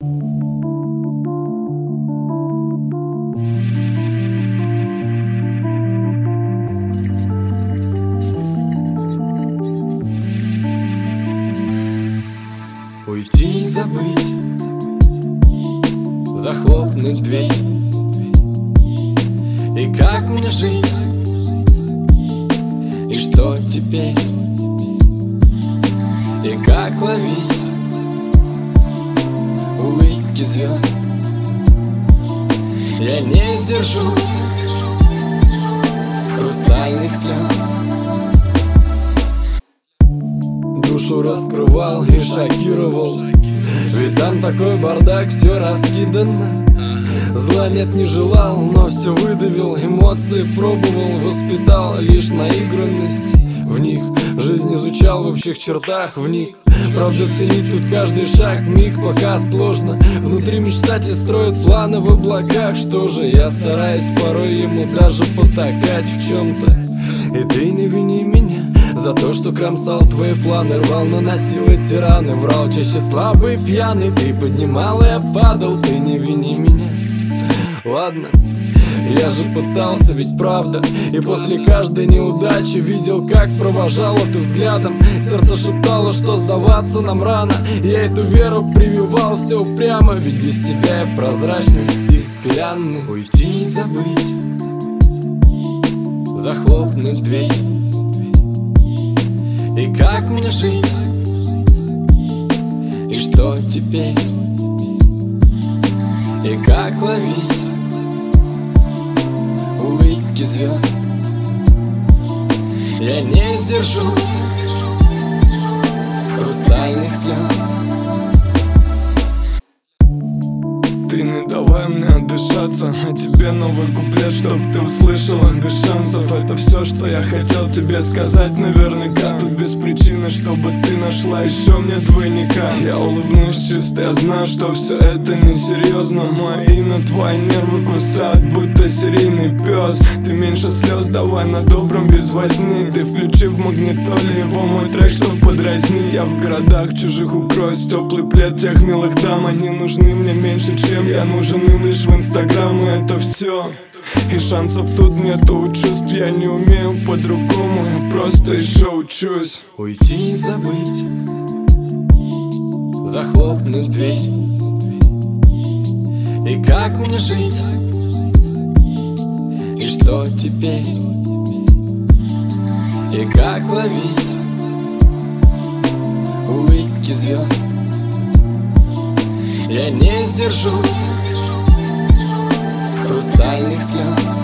Уйти и забыть, захлопнуть дверь. И как мне жить? И что теперь? И как ловить улыбки звезд? Я не сдержу хрустальных слез. Душу раскрывал и шокировал, ведь там такой бардак, все раскидано. Зла нет, не желал, но все выдавил. Эмоции пробовал, воспитал лишь наигранность. В них жизнь изучал в общих чертах, вник. Правда, ценить тут каждый шаг, миг, пока сложно. Внутри мечтатель строит планы в облаках. Что же, я стараюсь порой ему даже потакать в чем-то. И ты не вини меня за то, что кромсал твои планы, рвал, наносил эти раны, врал чаще слабый, пьяный. Ты поднимал, и я падал, ты не вини меня. Ладно, я же пытался, ведь правда. И после каждой неудачи видел, как провожала ты взглядом. Сердце шептало, что сдаваться нам рано. Я эту веру прививал все упрямо, ведь без тебя я прозрачный, стеклянный. Уйти и забыть, захлопнуть дверь. И как мне жить? И что теперь? И как ловить улыбки звезд? Я не сдержу хрустальных слез. Ты не давай мне отдышаться, а тебе новый куплет, чтоб ты услышала без шансов. Это все, что я хотел тебе сказать наверняка. Тут без причины, чтобы ты нашла еще мне двойника. Я улыбнусь чисто, я знаю, что все это несерьезно. Мое имя, твои нервы кусают, будто серийный пес. Ты меньше слез, давай на добром без возни. Ты включи в магнитоле его мой трек, чтоб подразнить. Я в городах чужих укроюсь, теплый плед тех милых дам. Они нужны мне меньше, чем я нужен им лишь в инстаграм, и это все. И шансов тут нету, чувств я не умею по-другому, я просто еще учусь. Уйти и забыть, захлопнуть дверь. И как мне жить? И что теперь? И как ловить улыбки звезд? Я не сдержу хрустальных слез.